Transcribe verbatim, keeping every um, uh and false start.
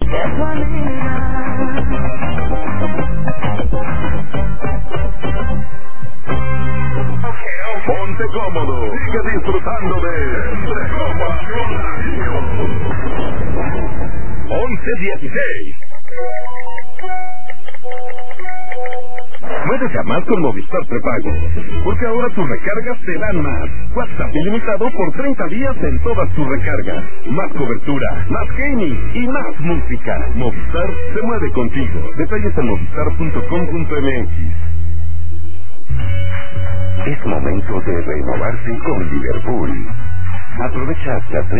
de tu amiga. Ponte cómodo, sigue disfrutando de Entre Copas once dieciséis. Puedes llamar con Movistar Prepago, porque ahora tus recargas te dan más. WhatsApp ilimitado por treinta días en todas tus recargas. Más cobertura, más gaming y más música. Movistar se mueve contigo. Detalles en movistar punto com punto m x. Es momento de renovarse con Liverpool. Aprovecha hasta